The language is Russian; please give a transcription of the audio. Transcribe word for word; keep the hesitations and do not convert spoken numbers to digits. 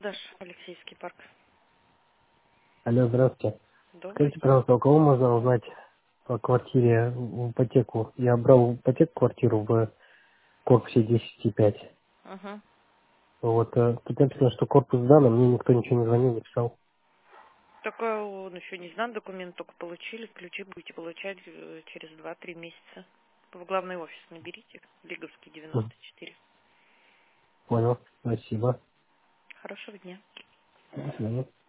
Даш, Алексеевский парк. Алло, здравствуйте. Добрый Скажите, день. пожалуйста, у кого можно узнать по квартире в ипотеку? Я брал в ипотеку квартиру в корпусе десять пять. Угу. Вот, э, тут написано, что корпус сдан, а мне никто ничего не звонил, не писал. Только он еще не знан, документ только получили, ключи будете получать э, через два-три месяца. В главный офис наберите, Лиговский Мгм. девяносто четыре. Понял, спасибо. Хорошего дня. До свидания.